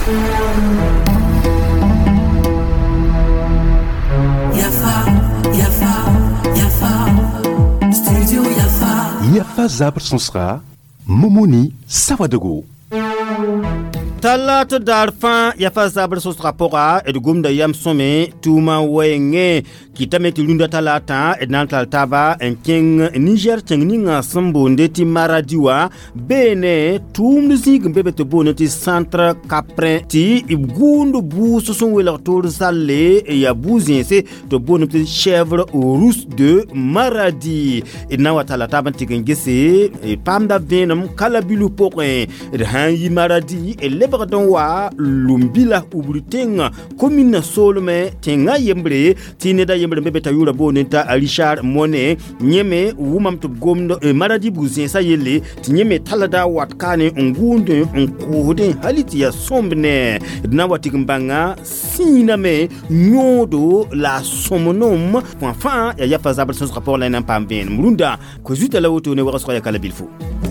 Yafa Zabre Sonsra, Momoni Savadogo. Talata darfan Yafa Zabre Sonsra pora et gumda yam some tuma wenge kitameti lunda talata et nantal taba en king Niger tengninga sambonde ti maradiwa bene tum zig mbebe te boneti centre caprin ti ibgundu bousu son wela tour zalle ya bouzinse to boneti chèvre rousse de maradi et nawa talata ban tigengese et pamda venam kalabilu pokre et hanyi maradi et lebradon wa lumbila ubrutenga commune solme tenga yembre tineda yembre mbebe tayura boneta Richard Monet nyeme wumam to gomdo maradi buzin sa yele tinyeme talada watkane ngunde nkude haliti ya sombne na watimbanga siname nyodo la somonom enfin ya Yafa Zabre Sonsra rapport la nan pamben murunda ko zuta la woto ne waraso ya kala bilfo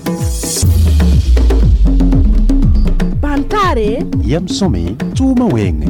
Pantare yam some tuma weng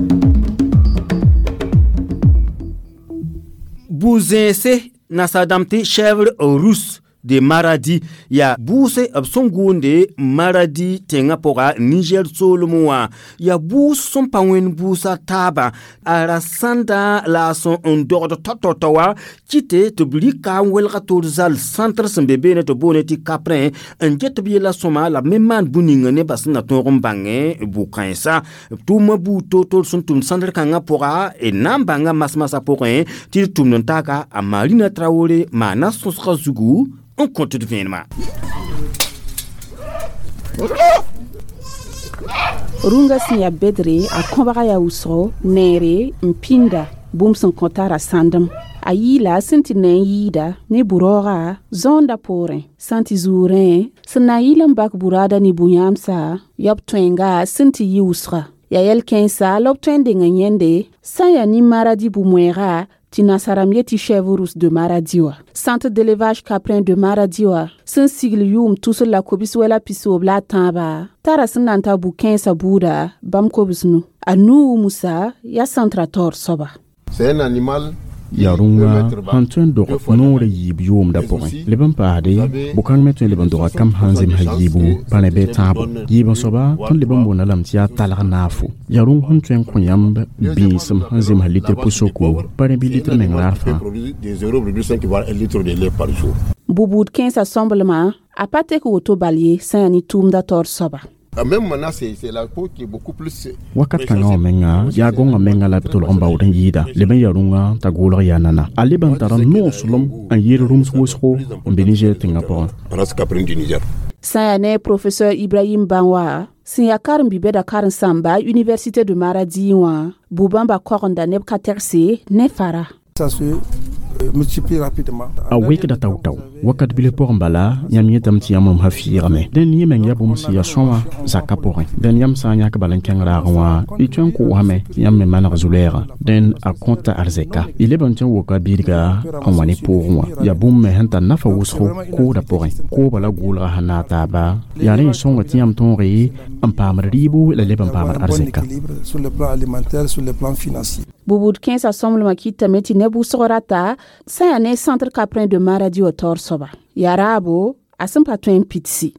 Bouzense nasadamte chèvre rousse de maradi ya bouse absongunde maradi tenga pora Niger solomwa ya bous son pawen bousa taba arasanda la son ondor de tototawa kite to blika welga torzal centre sembebe ne to boneti caprin en jet bi la soma la memman buninga ne basna ton rombange bukansa tuma bu totol son tum centre kanga pora e nambanga masmasa porin til tum nontaka a Marina Traoré mana sosra zugu. On compte de vénement. Runga siya bedre a kombara ya usro nere mpinda bumson kontara sandam ayila senti yida ne burora zonda pore santi zuren sanayila mbak burada ni bunyamsa yop twenga senti yi usra ya yel kensa lop twende nganyende saya ni maradi bumwera Tina Saramyeti Chèvre de Maradiwa. Centre d'élevage caprin de Maradiwa. Sin sigil yum tous la kobiswela piso bla tamba. Tara sinanta bouquin sabouda bam kobisnu. Anu musa ya centrator soba. C'est un animal yarunga hantun do nore yib yom da point leben paade bukan metu leben do kam hanzim hayibu pane be tabo yiba soba ton leben bona lamtia talga nafu yarung hantun kunyam bisum hanzim halite pusoko pane bi litre mengarfa des 0,5 voire 1 litre de lait par jour. Bouboud 15 assemblement a patek auto balier sani tum da tor soba. Même maintenant, c'est la peau qui est beaucoup plus. Wakatanga menga ya gonga menga la betul romba udan yida leben yarunga tagula yanana aliban taran no sulum an yir rooms wosro on Niger Singapore Ras Caprin du Niger. Sayane professeur Ibrahim Banwa Sinyakar mbibeda karin samba Université de Maradi wa Boubamba Koronda Nebkaterse Nefara. Ça se multiplie rapidement. Awek da taw wakat bile pormbala nyam yetam ti yamum hafirame den yemen yabum si yasoma zakaporin den yam sa nyak balan kengra wa itun ko hame yam me mana zulera den a konta arzeka ile bantin woka birga amani pourwa yabum me hanta nafa wusro ko da porin ko bala gulra hanata ba yare songa ti yam tonri am pamar ribu le leban pamar arzeka sur le plan alimentaire, sur le plan financier. Bouboud 15 assemblement qui tameti nebu sorata sayane centre caprin de Maradi au Torsoba. Yarabo asampa twen pitsi.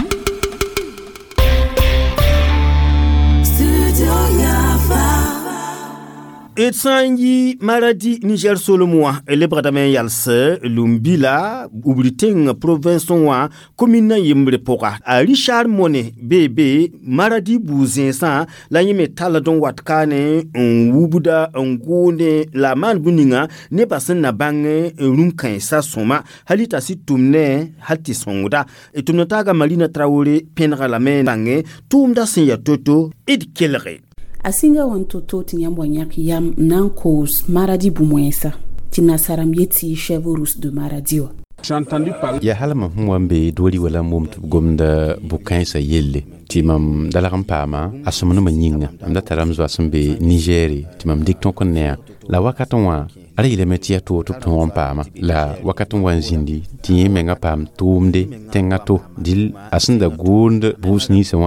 Et sangi maradi Niger solomwa elebradame yalse lumbila ubriting province wa commune yimbre poka a Richard Monet bebe maradi buzinsa la yime taladon watkane wubuda ngone la man buninga ne basen na bange runkan sa soma halita si tumne hati songuda et tumnotaga Marina Traoré penra la men bange tumda sinya toto ed kelre Asinga wantoto tinyambo nyaki yam nankos Maradi bumwesa. Tina Saramyeti Chèvre rousse de Maradiwa. J'ai entendu parler. Ya halama mwambe dwali wala mum gomda bukansa yelle. Timam dalaram pama asomno manyinga. Amda taramzo asambe Nigeri. Timam dikton konner. La wakaton wa ala ile metia to ton pama. La wakaton wa zindi. Tiye menga pam tumde tengato dil asinda gund busni sewa.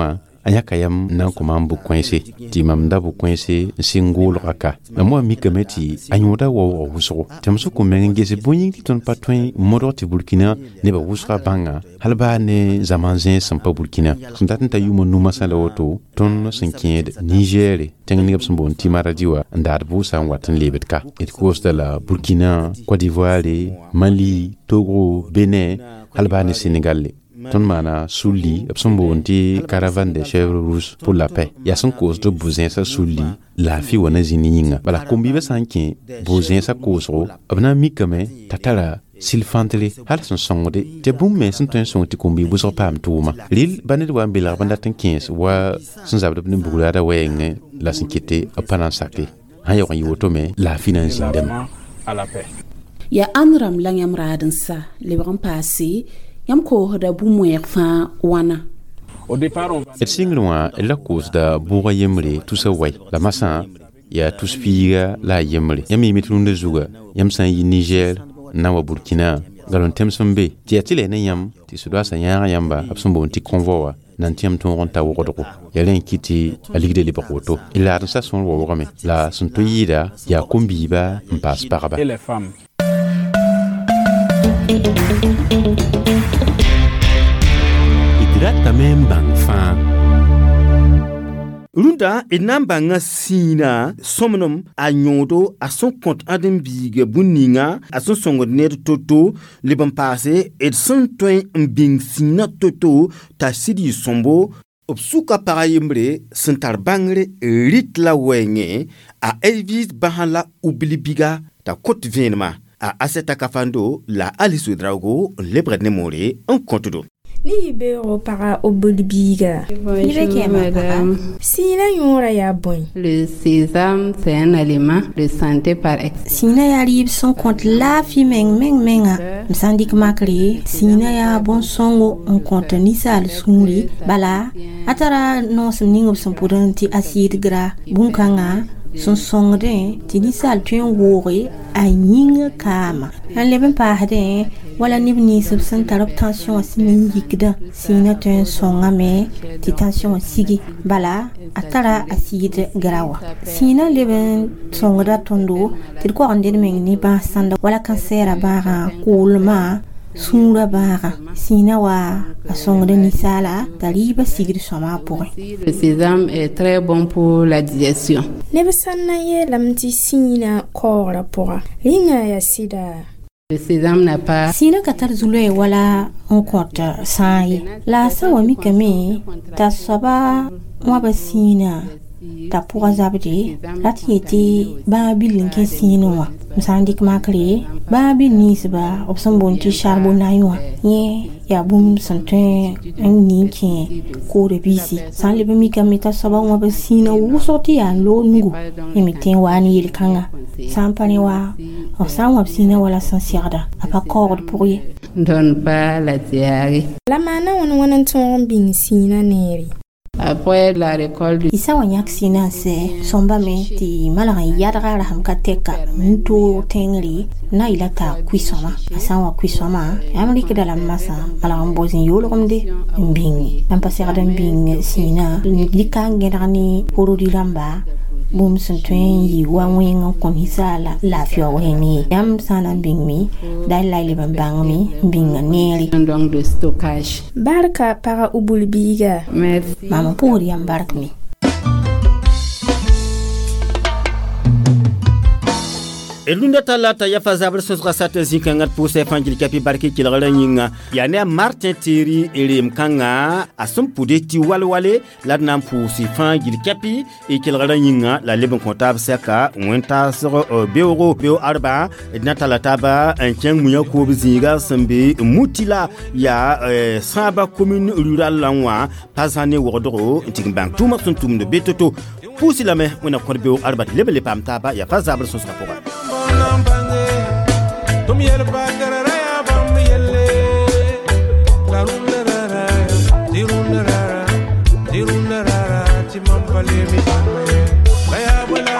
ayaka yam nan kuma bu kwense ti mam da bu kwense singul raka na mo mi kameti anyuda wo wuso tamsu ko menge se bonyi ti ton patwen modor ti Burkina ne ba wusra banga halba ne zamanzen sampa Burkina sundatin ta yumo numa sala woto ton sinked Niger tengni gab sumbon ti maradiwa ndar bu san watan lebetka et costa la Burkina Côte d'Ivoire Mali Togo Benin halba ne Sénégal ton mana souli absombo nti caravane des chèvres rouges pour la paix ya son cause de bousin sa souli la fi wana zininga bala kombi ba sanke bousin sa cause ro abna mikame tatara silfantle hal son songde te bum me son ton songti kombi bu so pam tuma lil banit wa mbila banda tan 15 wa son zabde bin bugulada wenge la sinkete apana sakte ha yo yi woto me la finance dem à la paix ya anram langam raden sa le bran passé yam ko hoda bu moyer fa wana au départ on et singloa la cause da boura yemre tout ça way la massa ya tout spiga la yemre yami mitrunde zuga yam san yi Niger na wa Burkina galon temsombe ti atile ne yam ti sudwa sa yamba absombo ti convoi nan tiam ton ronta worodoko yalen kiti a ligue de libaroto il a sa son worome la son toyida ya kombiba mpas paraba et les femmes Idrata membang fa. Runda enambanga sina somnom a nyodo a son compte adem big buninga a son songoner toto le ban passé et son toin mbing sina toto ta sidi sombo obsuka parayembre sentar bangre rit la wenge a Elvis bahala ublibiga ta côte vienma a aseta kafando la Alice Drago lebre nemore en compte do Libero para oblibiga. Madame. Sina yora ya bon. Le sésame, c'est un aliment de santé par excellence. Sina ya lib son compte la fi menga. Msandik makri. Sina ya bon songo on compte ni sal sungri. Bala. Atara non semning son poudre acide gras. Bunkanga. Son songde tini sal tuen wori a yinga kama an leben pa hade wala nibni subsan tarop tension sini yikda sina tuen songa me ti tension sigi bala atara acide grawa sina leben songda tondo til ko ande mengni ba sanda wala cancer ba kulma sura bara sina wa asongde ni sala taliba sigri soma pour le sésame est très bon pour la digestion nebsanna ye lamti sina kora pour linga ya sida le sésame n'a pas sina katar zulwe wala on compte sai la sawa mikame ta saba wa basina ta pour azabdi lati ba bilin ke sino msandik makri ba bi nisba opson bonti charbon naywa ye ya bum sante ni ki ko de bisi san le mi kamita saba wa basina wo soti ya lo ngu imiten wani yel kanga san pani wa o san wa basina wala san siada apa corde pour ye donne pas la diarrhée la mana wana ton bin sina neri. Après la récolte isa wanyak sina se somba menti malanga yadra la hamkateka nto tengri na ilata kuisoma asanwa kuisoma amri kidala masa malanga mbozin yolo komde mbingi ampasera mbing sina likange rani porodi lamba bum sentwen yi wangwen kon hisala la fio wemi yam sana bingmi dai laili bambangmi binga neri donc de stockage barka para ubulbiga merci mama pori yam barkmi Elunda talata ya fazabre sosra sata zikangat pour se fanjil kapi barki kilala nyinga ya ne Martin Terry elim kanga asum pude ti walwale la nam pour si fanjil kapi e kilala nyinga la leben comptable saka wenta sur beuro beo arba na talata ba en tieng munya ko bizinga sambe mutila ya saba commune rurale lanwa pasane wordoro tingbank tuma sun tum de betoto pusi la me wona ko beo arba lebele pam taba ya fazabre sosra poka Tum yel bagara ya bam yelle la rulera dirunera timam pale mi la ya